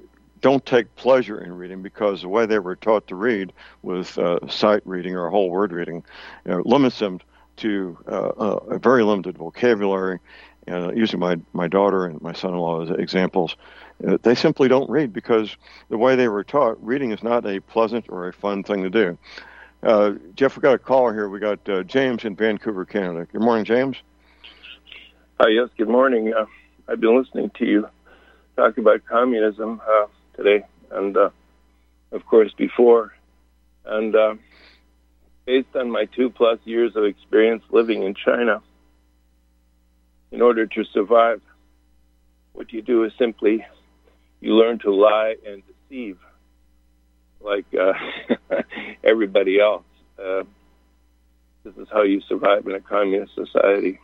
don't take pleasure in reading because the way they were taught to read with uh, sight reading or whole word reading, you know, limits them to uh, uh, a very limited vocabulary. And uh, using my, my daughter and my son-in-law as examples, uh, they simply don't read because the way they were taught, reading is not a pleasant or a fun thing to do. Uh, Jeff, we got a caller here. We got uh, James in Vancouver, Canada. Good morning, James. Hi, yes, good morning. Uh, I've been listening to you talk about communism uh, today, and uh, of course before. And uh, based on my two-plus years of experience living in China, in order to survive, what you do is simply you learn to lie and deceive like uh, everybody else. Uh, this is how you survive in a communist society.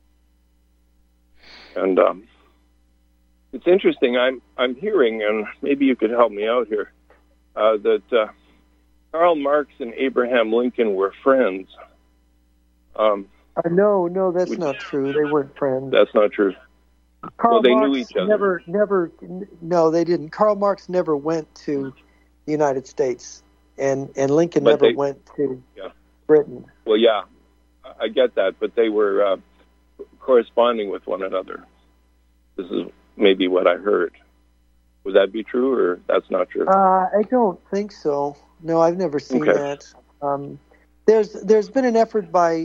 And um, it's interesting. I'm I'm hearing, and maybe you could help me out here, uh, that uh, Karl Marx and Abraham Lincoln were friends. Um, Uh, no, no, that's Which- not true. They weren't friends. that's not true. Karl well, they Marx knew each other. Never, never. n- No, they didn't. Karl Marx never went to the United States, and and Lincoln But never they- went to Yeah. Britain. Well, yeah, I I get that, but they were uh, corresponding with one another. This is maybe what I heard. Would that be true, or that's not true? Uh, I don't think so. No, I've never seen Okay. that. Um, there's there's been an effort by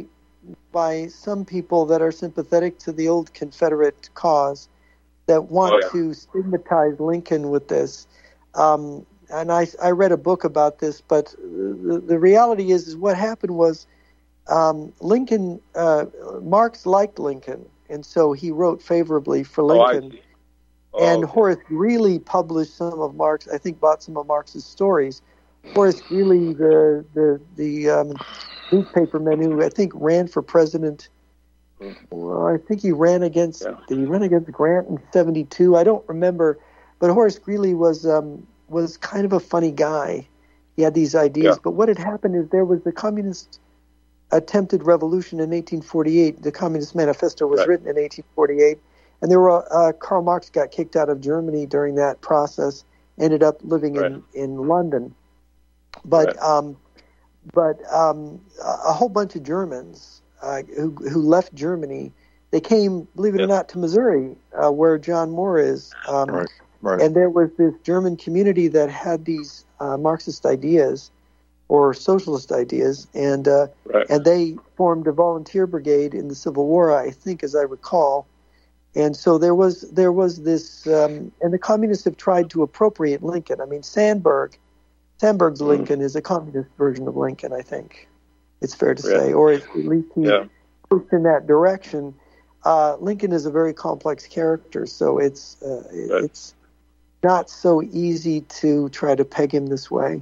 by some people that are sympathetic to the old Confederate cause that want Oh, yeah. to stigmatize Lincoln with this. Um, and I, I read a book about this, but the, the reality is, is what happened was um, Lincoln, uh, Marx liked Lincoln, and so he wrote favorably for Oh, I Lincoln. see. Oh, and okay. Horace Greeley published some of Marx, I think bought some of Marx's stories. Horace Greeley, the the the um, newspaperman who I think ran for president. Well, I think he ran against. Yeah. Did he run against Grant in seventy-two? I don't remember. But Horace Greeley was um, was kind of a funny guy. He had these ideas. Yeah. But what had happened is there was the communist attempted revolution in eighteen forty-eight. The Communist Manifesto was Right. written in eighteen forty-eight, and there were uh, Karl Marx got kicked out of Germany during that process. Ended up living Right. in in London. But Right. um, but um, a a whole bunch of Germans uh, who who left Germany, they came, believe it or Yes. not, to Missouri, uh, where John Moore is. Um, Right, right. And there was this German community that had these uh, Marxist ideas or socialist ideas, and uh, Right. and they formed a volunteer brigade in the Civil War, I think, as I recall. And so there was there was this, um, and the communists have tried to appropriate Lincoln. I mean, Sandberg. Sandberg's Mm. Lincoln is a communist version of Lincoln, I think. It's fair to Really? say, or at least he Yeah. pushed in that direction. Uh, Lincoln is a very complex character, so it's uh, it- Right. it's not so easy to try to peg him this way.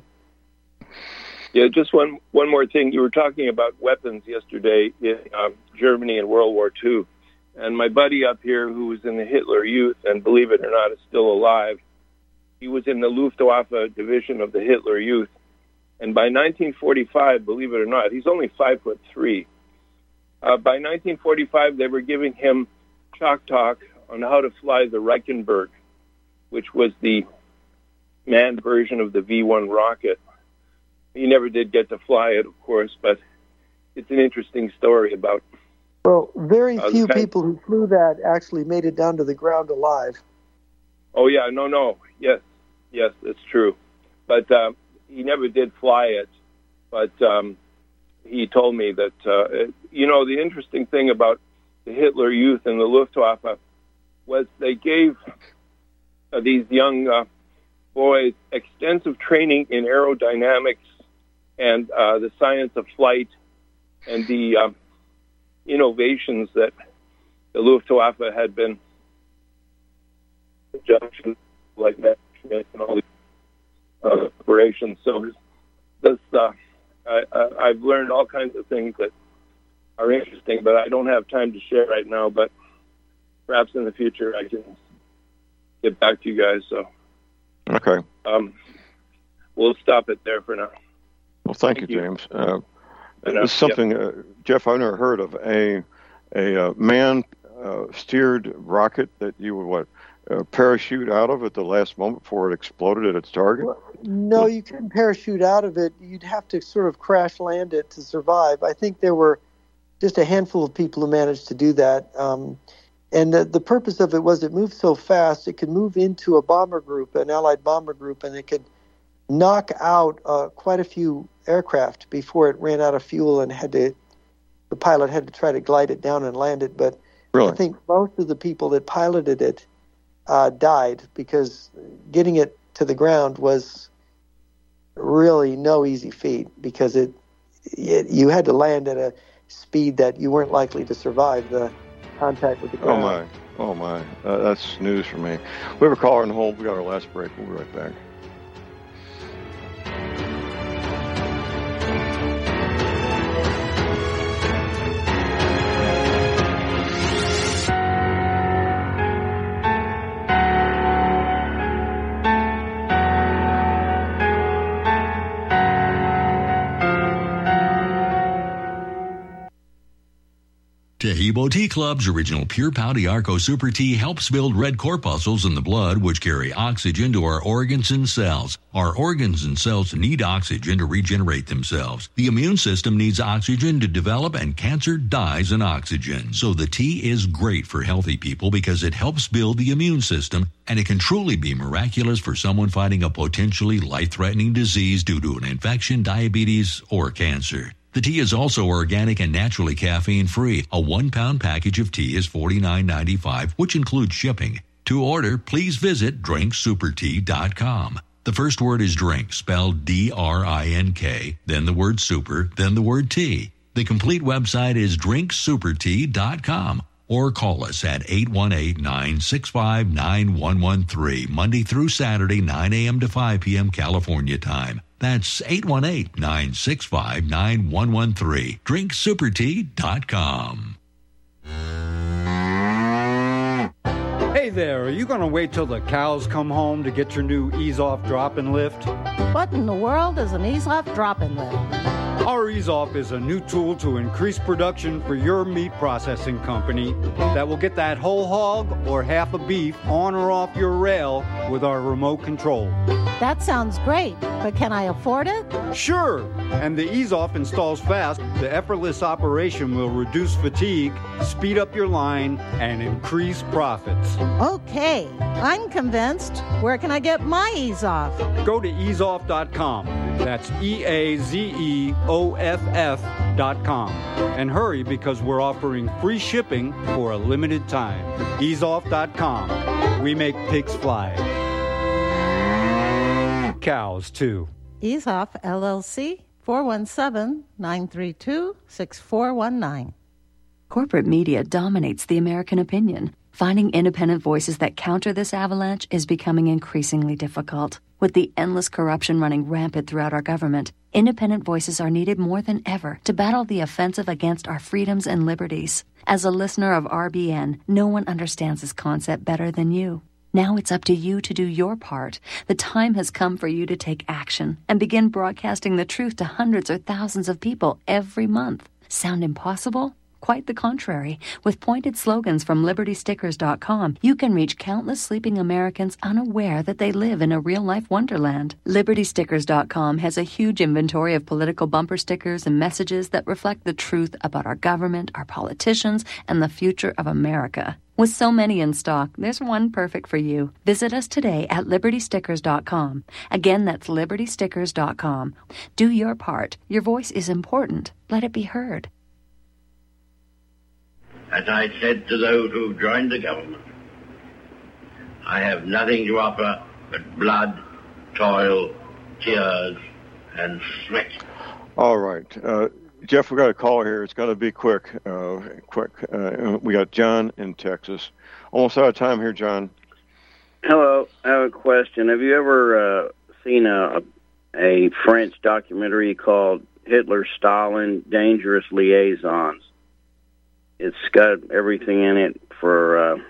Yeah, just one one more thing. You were talking about weapons yesterday in um, Germany in World War Two, and my buddy up here, who was in the Hitler Youth, and believe it or not, is still alive. He was in the Luftwaffe division of the Hitler Youth, and by nineteen forty-five, believe it or not, he's only five foot three. Uh, by nineteen forty-five, they were giving him chalk talk on how to fly the Reichenberg, which was the manned version of the V one rocket. He never did get to fly it, of course, but it's an interesting story about. Well, very Uh, few the kind- people who flew that actually made it down to the ground alive. Oh yeah, no, no, yes, yes, it's true, but um, he never did fly it. But um, he told me that uh, it, you know the interesting thing about the Hitler Youth and the Luftwaffe was they gave uh, these young uh, boys extensive training in aerodynamics and uh, the science of flight and the um, innovations that the Luftwaffe had been junction like that and all these uh, operations. So this, uh, I, I, I've learned all kinds of things that are interesting, but I don't have time to share right now. But perhaps in the future I can get back to you guys. So Okay. um, we'll stop it there for now. Well, thank, Thank you, you. James. Uh, And, uh, it's something, uh, Jeff, I've never heard of a a uh, man uh, steered rocket that you would what uh, parachute out of at the last moment before it exploded at its target? No, you couldn't parachute out of it. You'd have to sort of crash land it to survive. I think there were just a handful of people who managed to do that. Um, and the, the purpose of it was it moved so fast, it could move into a bomber group, an Allied bomber group, and it could knock out uh, quite a few aircraft before it ran out of fuel and had to, the pilot had to try to glide it down and land it. But really? I think most of the people that piloted it uh, died because getting it to the ground was really no easy feat because it, it you had to land at a speed that you weren't likely to survive the contact with the ground. Oh my, oh my, uh, that's news for me. We have a caller on hold. We got our last break. We'll be right back. Tahibo Tea Club's original Pure Pau Arco Super Tea helps build red corpuscles in the blood, which carry oxygen to our organs and cells. Our organs and cells need oxygen to regenerate themselves. The immune system needs oxygen to develop, and cancer dies in oxygen. So the tea is great for healthy people because it helps build the immune system, and it can truly be miraculous for someone fighting a potentially life-threatening disease due to an infection, diabetes, or cancer. The tea is also organic and naturally caffeine-free. A one-pound package of tea is forty-nine ninety-five, which includes shipping. To order, please visit drink super tea dot com. The first word is drink, spelled D R I N K, then the word super, then the word tea. The complete website is drink super tea dot com. Or call us at eight one eight, nine six five, nine one one three, Monday through Saturday, nine a.m. to five p.m. California time. That's eight one eight, nine six five, nine one one three. drink super tea dot com. Hey there, are you going to wait till the cows come home to get your new ease-off drop-and lift? What in the world is an ease-off drop-and lift? Our ease-off is a new tool to increase production for your meat processing company that will get that whole hog or half a beef on or off your rail with our remote control. That sounds great, but can I afford it? Sure, and the ease-off installs fast. The effortless operation will reduce fatigue, speed up your line, and increase profits. Okay, I'm convinced. Where can I get my ease-off? Go to ease off dot com. That's E A Z E O F F dot com. And hurry, because we're offering free shipping for a limited time. ease off dot com. We make pigs fly. Cows, too. EaseOff, L L C, four one seven, nine three two, six four one nine. Corporate media dominates the American opinion. Finding independent voices that counter this avalanche is becoming increasingly difficult. With the endless corruption running rampant throughout our government, independent voices are needed more than ever to battle the offensive against our freedoms and liberties. As a listener of R B N, no one understands this concept better than you. Now it's up to you to do your part. The time has come for you to take action and begin broadcasting the truth to hundreds or thousands of people every month. Sound impossible? Quite the contrary. With pointed slogans from liberty stickers dot com, you can reach countless sleeping Americans unaware that they live in a real-life wonderland. liberty stickers dot com has a huge inventory of political bumper stickers and messages that reflect the truth about our government, our politicians, and the future of America. With so many in stock, there's one perfect for you. Visit us today at liberty stickers dot com. Again, that's liberty stickers dot com. Do your part. Your voice is important. Let it be heard. As I said to those who joined the government, I have nothing to offer but blood, toil, tears, and sweat. All right. Uh, Jeff, we got a call here. It's got to be quick. Uh, quick. Uh, we got John in Texas. Almost out of time here, John. Hello. I have a question. Have you ever uh, seen a, a French documentary called Hitler, Stalin, Dangerous Liaisons? It's got everything in it for uh,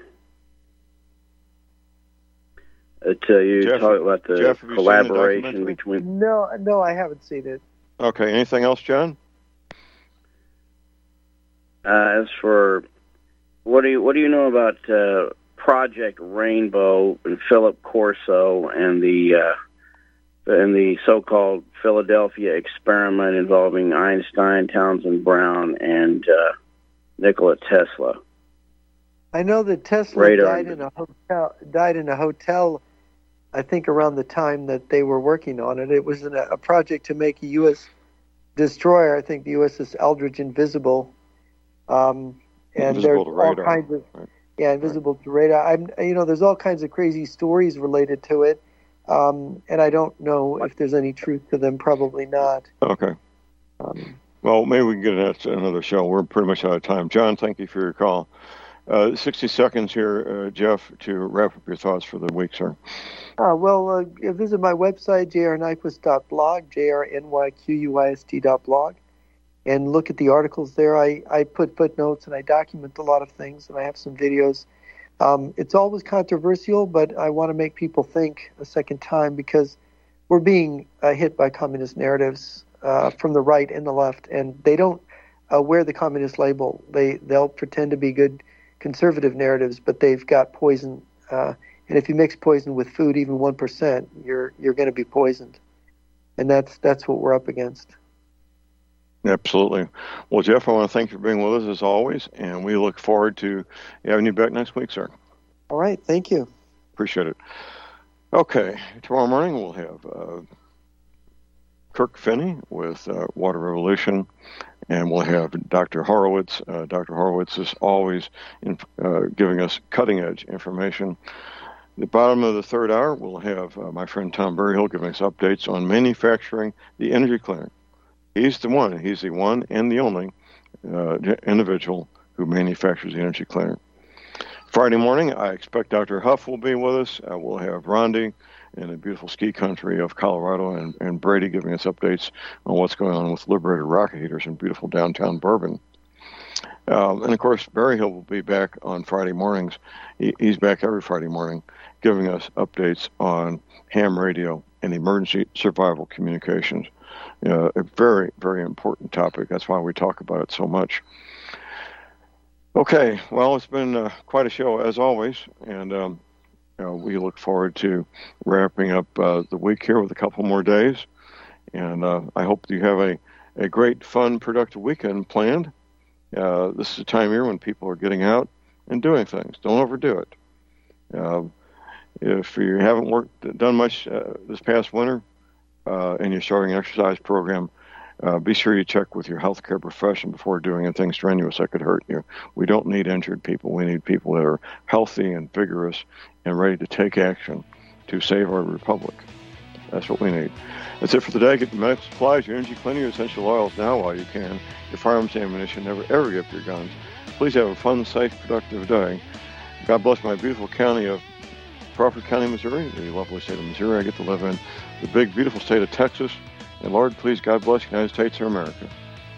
to you Jeff, talk about the Jeff, have you seen the collaboration documentary? between. No, no, I haven't seen it. Okay. Anything else, John? Uh, as for what do you what do you know about uh, Project Rainbow and Philip Corso and the uh, and the so-called Philadelphia experiment involving Einstein, Townsend Brown, and uh, Nikola Tesla. I know that Tesla Radar. died in a hotel. Died in a hotel, I think, around the time that they were working on it. It was an, a project to make a U S destroyer. I think the U S S Eldridge Invisible, um, and Invisible there's to all radar. kinds of Right. yeah, invisible to radar. I'm, you know, there's all kinds of crazy stories related to it, um, and I don't know if there's any truth to them. Probably not. Okay. Um, Well, maybe we can get into another show. We're pretty much out of time. John, thank you for your call. Uh, sixty seconds here, uh, Jeff, to wrap up your thoughts for the week, sir. Uh, well, uh, visit my website, j r nyquist dot blog, j r n y q u i s t dot blog, and look at the articles there. I, I put footnotes and I document a lot of things, and I have some videos. Um, it's always controversial, but I want to make people think a second time because we're being uh, hit by communist narratives uh, from the right and the left, and they don't uh, wear the communist label. They, they'll pretend to be good conservative narratives, but they've got poison. Uh, and if you mix poison with food, even one percent, you're you're going to be poisoned. And that's that's what we're up against. Absolutely. Well, Jeff, I want to thank you for being with us as always, and we look forward to having you back next week, sir. All right. Thank you. Appreciate it. Okay. Tomorrow morning we'll have uh, Kirk Finney with uh, Water Revolution, and we'll have Doctor Horowitz. Uh, Doctor Horowitz is always in, uh, giving us cutting-edge information. At the bottom of the third hour, we'll have uh, my friend Tom Berryhill giving us updates on manufacturing the energy cleaner. He's the one. He's the one and the only uh, individual who manufactures the energy cleaner. Friday morning, I expect Doctor Huff will be with us. Uh, we'll have Rondi in the beautiful ski country of Colorado, and, and Brady giving us updates on what's going on with Liberated rocket heaters in beautiful downtown Bourbon. Um, and, of course, Berryhill will be back on Friday mornings. He, he's back every Friday morning giving us updates on ham radio and emergency survival communications. Uh, a very, very important topic. That's why we talk about it so much. Okay, well, it's been uh, quite a show, as always, and um, you know, we look forward to wrapping up uh, the week here with a couple more days. And uh, I hope you have a, a great, fun, productive weekend planned. Uh, this is a time of year when people are getting out and doing things. Don't overdo it. Uh, if you haven't worked, done much uh, this past winter, uh, and you're starting an exercise program, uh, be sure you check with your healthcare profession before doing anything strenuous that could hurt you. We don't need injured people. We need people that are healthy and vigorous and ready to take action to save our republic. That's what we need. That's it for today. Get your medical supplies, your energy cleaning, your essential oils now while you can. Your firearms ammunition. Never, ever give up your guns. Please have a fun, safe, productive day. God bless my beautiful county of Crawford County, Missouri, the lovely state of Missouri I get to live in, the big, beautiful state of Texas. And Lord, please, God bless the United States of America.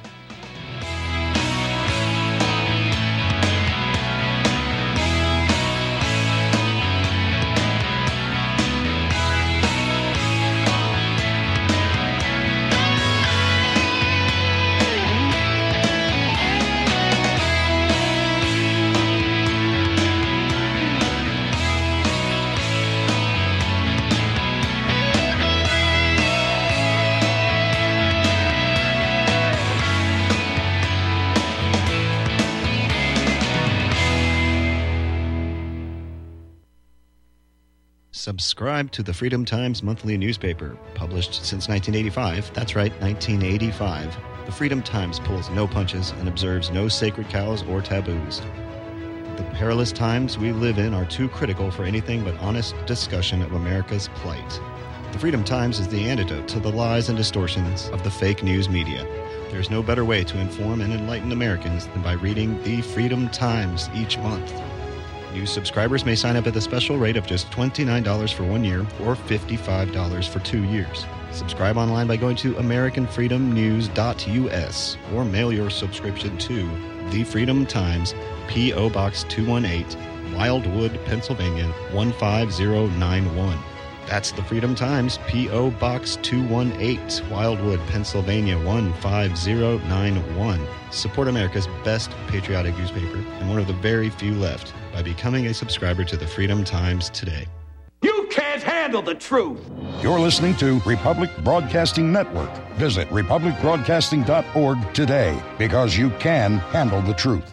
Subscribe to the Freedom Times monthly newspaper, published since nineteen eighty-five. That's right, nineteen eighty-five. The Freedom Times pulls no punches and observes no sacred cows or taboos. The perilous times we live in are too critical for anything but honest discussion of America's plight. The Freedom Times is the antidote to the lies and distortions of the fake news media. There's no better way to inform and enlighten Americans than by reading the Freedom Times each month. New subscribers may sign up at the special rate of just twenty-nine dollars for one year or fifty-five dollars for two years. Subscribe online by going to american freedom news dot u s or mail your subscription to The Freedom Times, P O. Box two one eight, Wildwood, Pennsylvania one five zero nine one. That's the Freedom Times, P O. Box two one eight, Wildwood, Pennsylvania one five zero nine one. Support America's best patriotic newspaper and one of the very few left by becoming a subscriber to the Freedom Times today. You can't handle the truth. You're listening to Republic Broadcasting Network. Visit republic broadcasting dot org today, because you can handle the truth.